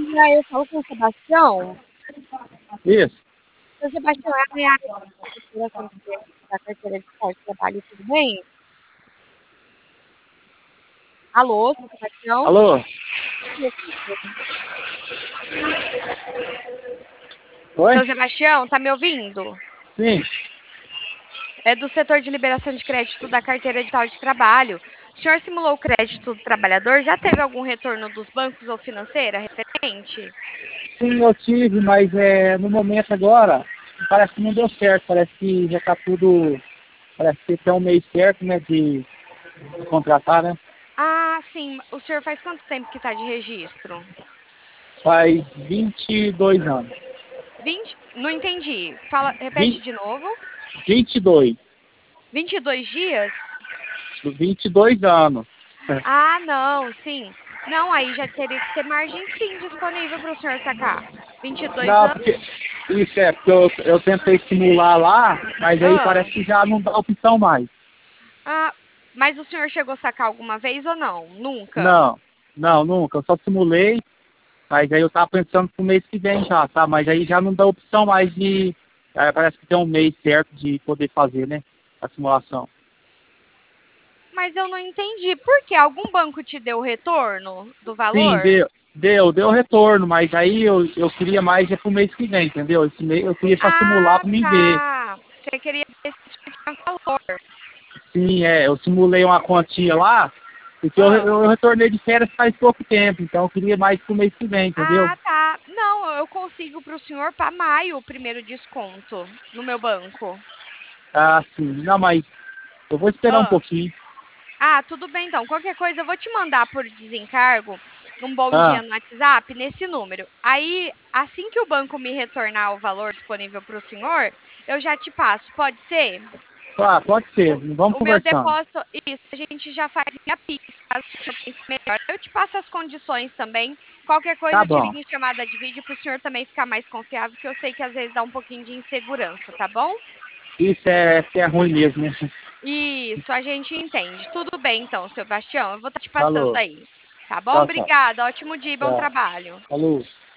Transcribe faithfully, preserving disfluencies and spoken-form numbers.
E aí eu falo com o Sebastião. Isso. Seu Sebastião, é a Nayara da carteira de Estado de Trabalho, tudo bem? Alô, seu Sebastião? Alô? Oi? Seu Sebastião, tá me ouvindo? Sim. É do setor de liberação de crédito da carteira digital de trabalho. O senhor simulou o crédito do trabalhador? Já teve algum retorno dos bancos ou financeira referente? Sim, eu tive, mas é, no momento agora, parece que não deu certo. Parece que já está tudo. Parece que tem um mês certo, né, de, de contratar, né? Ah, sim. O senhor faz quanto tempo que está de registro? Faz vinte e dois anos. vinte? Não entendi. Fala, repete vinte, de novo. vinte e dois. vinte e dois dias? vinte e dois anos. Ah, não, sim. Não, aí já teria que ter margem sim disponível para o senhor sacar. vinte e dois Não, anos? porque. Isso é, porque eu, eu tentei simular lá, mas aí Ah, parece que já não dá opção mais. ah, mas o senhor chegou a sacar alguma vez ou não? Nunca? Não, não, nunca. Eu só simulei. Mas aí eu tava pensando pro mês que vem já, tá? Mas aí já não dá opção mais de. É, parece que tem um mês certo de poder fazer, né? A simulação. Mas eu não entendi. Por quê? Algum banco te deu o retorno do Sim, valor? deu, deu, deu retorno, mas aí eu, eu queria mais é pro mês que vem, entendeu? Esse mês eu queria pra simular Ah, pra mim ver. tá. Você queria ver se tinha valor. Sim, é, eu simulei uma quantia lá, porque eu, Ah. eu retornei de férias faz pouco tempo, então eu queria mais pro mês que vem, entendeu? Ah, tá. Não, eu consigo para o senhor para maio o primeiro desconto no meu banco. Ah, sim. Não, mas eu vou esperar um Ah, pouquinho. ah, tudo bem então. Qualquer coisa eu vou te mandar por desencargo um bom dia Ah, no WhatsApp nesse número. Aí, assim que o banco me retornar o valor disponível para o senhor, eu já te passo. Pode ser? ah, pode ser, O, vamos o meu conversando. depósito, isso, a gente já faz via Pix, caso o senhor pense melhor. Eu te passo as condições também. Qualquer coisa Tá eu te bom. ligo em chamada de vídeo para o senhor também ficar mais confiável, que eu sei que às vezes dá um pouquinho de insegurança, tá bom? Isso é, isso é ruim mesmo, né? Isso, a gente entende. Tudo bem, então, Sebastião. Eu vou estar te passando Falou. aí. Tá bom? Tchau, tchau. Obrigada. Ótimo dia e bom Tchau. trabalho. Falou.